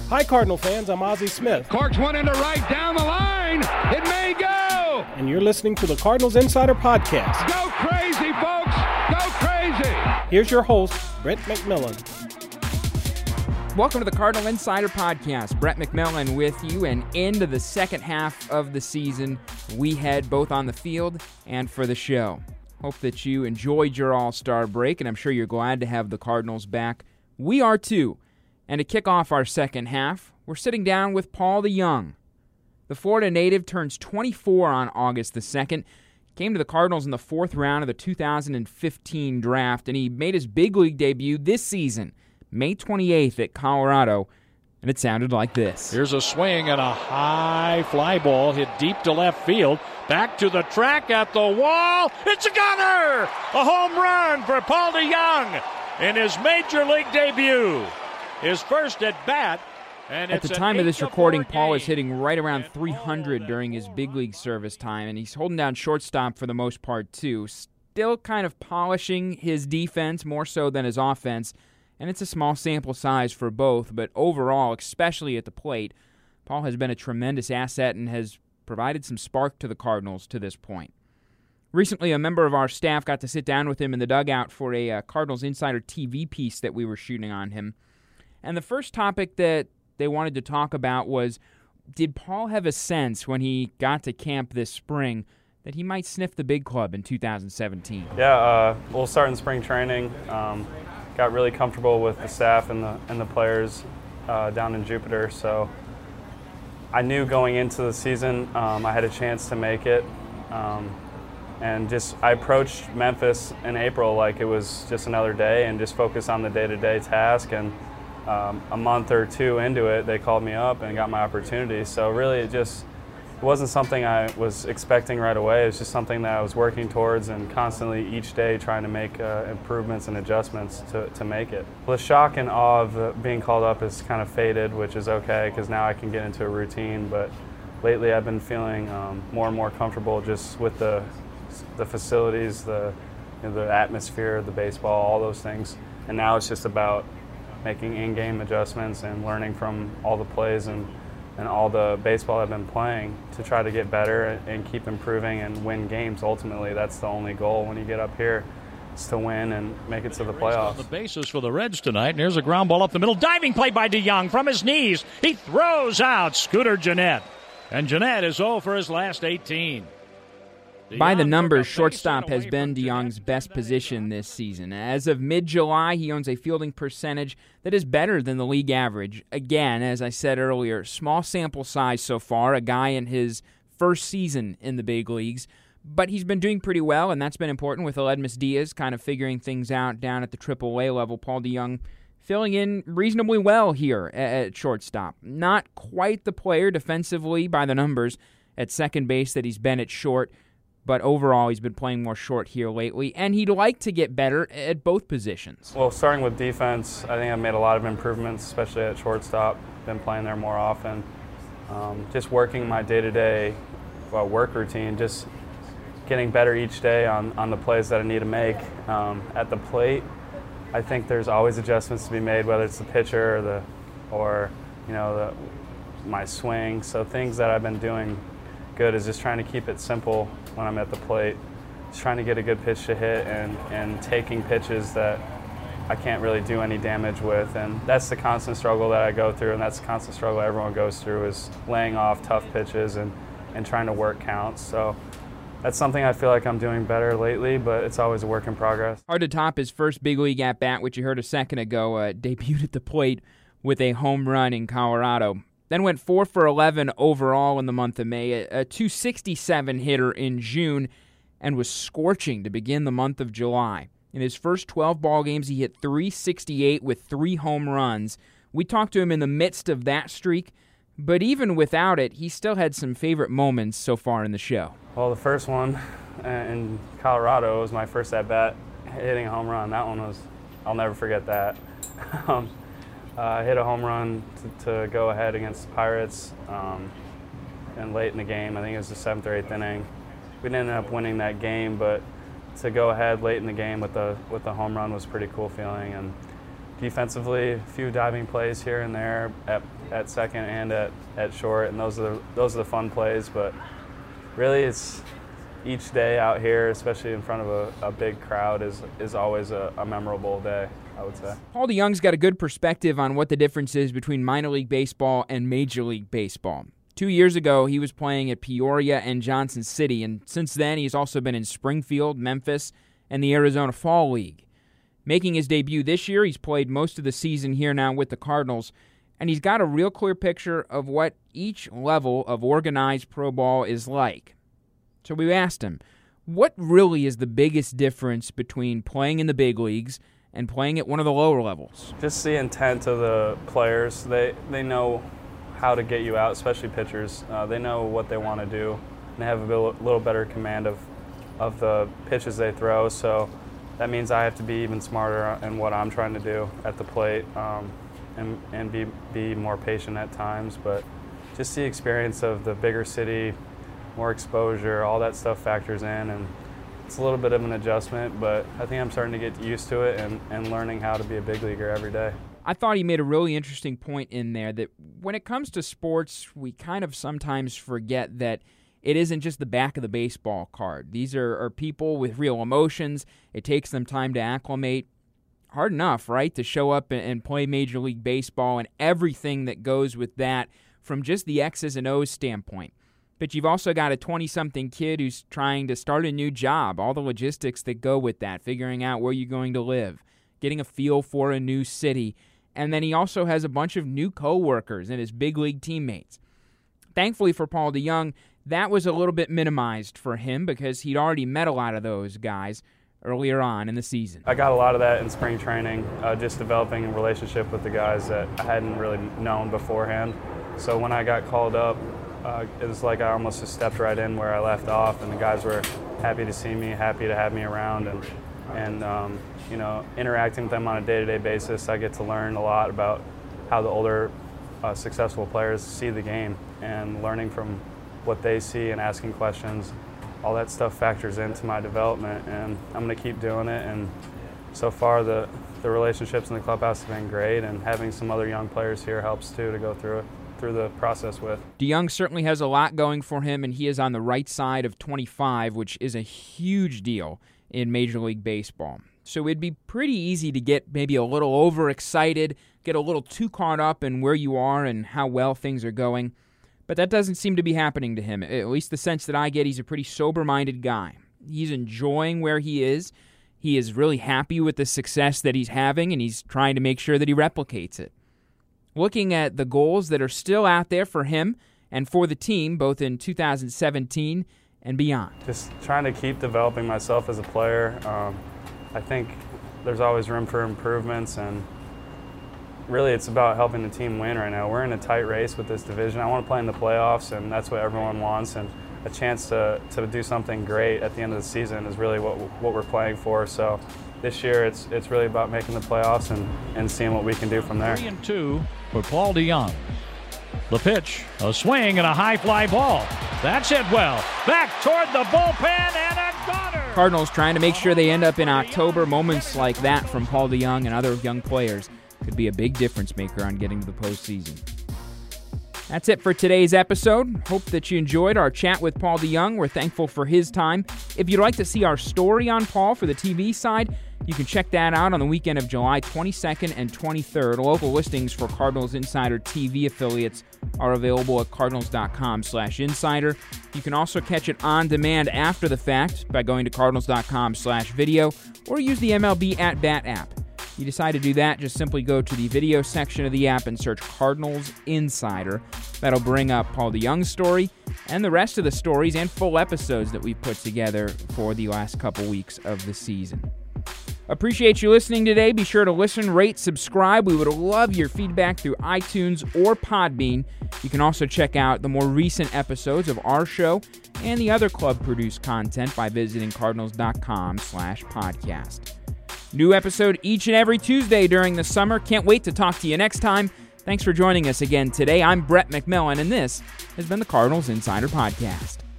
Hi, Cardinal fans. I'm Ozzie Smith. Corks one into right, down the line. It may go. And you're listening to the Cardinals Insider Podcast. Go crazy, folks. Go crazy. Here's your host, Brett McMillan. Welcome to the Cardinal Insider Podcast. Brett McMillan with you, and into the second half of the season we head both on the field and for the show. Hope that you enjoyed your All-Star break, and I'm sure you're glad to have the Cardinals back. We are too. And to kick off our second half, we're sitting down with Paul DeJong. The Florida native turns 24 on August the 2nd, came to the Cardinals in the fourth round of the 2015 draft, and he made his big league debut this season, May 28th at Colorado, and it sounded like this. Here's a swing and a high fly ball hit deep to left field. Back to the track at the wall. It's a gunner! A home run for Paul DeJong in his major league debut. His first at bat. And at the time of this recording, Paul is hitting right around 300 during his big league service time, and he's holding down shortstop for the most part too. Still kind of polishing his defense more so than his offense, and it's a small sample size for both, but overall, especially at the plate, Paul has been a tremendous asset and has provided some spark to the Cardinals to this point. Recently, a member of our staff got to sit down with him in the dugout for a Cardinals Insider TV piece that we were shooting on him. And the first topic that they wanted to talk about was, did Paul have a sense when he got to camp this spring that he might sniff the big club in 2017? Yeah, we'll start in spring training. Got really comfortable with the staff and the players down in Jupiter. So I knew going into the season I had a chance to make it. And I approached Memphis in April like it was just another day and just focused on the day-to-day task. And a month or two into it, they called me up and got my opportunity. So really it wasn't something I was expecting right away. It's just something that I was working towards and constantly each day trying to make improvements and adjustments to make it. The shock and awe of being called up is kind of faded, which is okay because now I can get into a routine. But lately I've been feeling more and more comfortable just with the facilities, the atmosphere, the baseball, all those things. And now it's just about making in-game adjustments and learning from all the plays and all the baseball I've been playing to try to get better and keep improving and win games. Ultimately, that's the only goal when you get up here, is to win and make it to the playoffs. The bases for the Reds tonight, and here's a ground ball up the middle. Diving play by DeJong from his knees. He throws out Scooter Gennett. And Gennett is 0 for his last 18. By the numbers, shortstop has been DeJong's best position this season. As of mid-July, he owns a fielding percentage that is better than the league average. Again, as I said earlier, small sample size so far, a guy in his first season in the big leagues. But he's been doing pretty well, and that's been important with Aledmys Diaz kind of figuring things out down at the AAA level. Paul DeJong filling in reasonably well here at shortstop. Not quite the player defensively by the numbers at second base that he's been at short, but overall, he's been playing more short here lately, and he'd like to get better at both positions. Well, starting with defense, I think I've made a lot of improvements, especially at shortstop. Been playing there more often. Just working my day-to-day work routine, just getting better each day on the plays that I need to make. At the plate, I think there's always adjustments to be made, whether it's the pitcher or my swing. So things that I've been doing good is just trying to keep it simple when I'm at the plate. Just trying to get a good pitch to hit and taking pitches that I can't really do any damage with. And that's the constant struggle that I go through, and that's the constant struggle everyone goes through, is laying off tough pitches and trying to work counts. So that's something I feel like I'm doing better lately, but it's always a work in progress. Hard to top his first big league at-bat, which you heard a second ago, debuted at the plate with a home run in Colorado. Then went 4 for 11 overall in the month of May, a .267 hitter in June, and was scorching to begin the month of July. In his first 12 ball games, he hit .368 with 3 home runs. We talked to him in the midst of that streak, but even without it, he still had some favorite moments so far in the show. Well, the first one in Colorado was my first at-bat hitting a home run. That one was, I'll never forget that. I hit a home run to go ahead against the Pirates, and late in the game, I think it was the 7th or 8th inning. We didn't end up winning that game, but to go ahead late in the game with the home run was a pretty cool feeling. And defensively, a few diving plays here and there at second and at short, and those are the fun plays. But really, it's each day out here, especially in front of a big crowd, is always a memorable day, I would say. Paul DeJong's got a good perspective on what the difference is between minor league baseball and Major League Baseball. 2 years ago, he was playing at Peoria and Johnson City, and since then he's also been in Springfield, Memphis, and the Arizona Fall League. Making his debut this year, he's played most of the season here now with the Cardinals, and he's got a real clear picture of what each level of organized pro ball is like. So we asked him, what really is the biggest difference between playing in the big leagues and playing at one of the lower levels? Just the intent of the players. They know how to get you out, especially pitchers. They know what they want to do, and they have a little better command of the pitches they throw. So that means I have to be even smarter in what I'm trying to do at the plate, and be more patient at times. But just the experience of the bigger city, more exposure, all that stuff factors in, and it's a little bit of an adjustment, but I think I'm starting to get used to it and learning how to be a big leaguer every day. I thought he made a really interesting point in there that when it comes to sports, we kind of sometimes forget that it isn't just the back of the baseball card. These are people with real emotions. It takes them time to acclimate. Hard enough, right, to show up and play Major League Baseball and everything that goes with that from just the X's and O's standpoint. But you've also got a 20-something kid who's trying to start a new job, all the logistics that go with that, figuring out where you're going to live, getting a feel for a new city. And then he also has a bunch of new coworkers and his big league teammates. Thankfully for Paul DeJong, that was a little bit minimized for him because he'd already met a lot of those guys earlier on in the season. I got a lot of that in spring training, just developing a relationship with the guys that I hadn't really known beforehand. So when I got called up, it was like I almost just stepped right in where I left off, and the guys were happy to see me, happy to have me around, and interacting with them on a day-to-day basis. I get to learn a lot about how the older successful players see the game, and learning from what they see and asking questions. All that stuff factors into my development, and I'm going to keep doing it. And so far, the relationships in the clubhouse have been great, and having some other young players here helps too to go through the process with. DeJong certainly has a lot going for him, and he is on the right side of 25, which is a huge deal in Major League Baseball. So it'd be pretty easy to get maybe a little overexcited, get a little too caught up in where you are and how well things are going. But that doesn't seem to be happening to him. At least the sense that I get, he's a pretty sober-minded guy. He's enjoying where he is. He is really happy with the success that he's having, and he's trying to make sure that he replicates it. Looking at the goals that are still out there for him and for the team, both in 2017 and beyond. Just trying to keep developing myself as a player. I think there's always room for improvements, and really it's about helping the team win right now. We're in a tight race with this division. I want to play in the playoffs, and that's what everyone wants, and a chance to do something great at the end of the season is really what we're playing for. So this year it's really about making the playoffs and seeing what we can do from there. 3-2 for Paul DeJong. The pitch, a swing and a high fly ball. That's hit well. Back toward the bullpen and a goner. Cardinals trying to make sure they end up in October. Moments like that from Paul DeJong and other young players could be a big difference maker on getting to the postseason. That's it for today's episode. Hope that you enjoyed our chat with Paul DeJong. We're thankful for his time. If you'd like to see our story on Paul for the TV side, you can check that out on the weekend of July 22nd and 23rd. Local listings for Cardinals Insider TV affiliates are available at cardinals.com/insider. You can also catch it on demand after the fact by going to cardinals.com/video or use the MLB At Bat app. You decide to do that, just simply go to the video section of the app and search Cardinals Insider. That'll bring up Paul DeJong's story and the rest of the stories and full episodes that we've put together for the last couple weeks of the season. Appreciate you listening today. Be sure to listen, rate, subscribe. We would love your feedback through iTunes or Podbean. You can also check out the more recent episodes of our show and the other club-produced content by visiting cardinals.com/podcast. New episode each and every Tuesday during the summer. Can't wait to talk to you next time. Thanks for joining us again today. I'm Brett McMillan, and this has been the Cardinals Insider Podcast.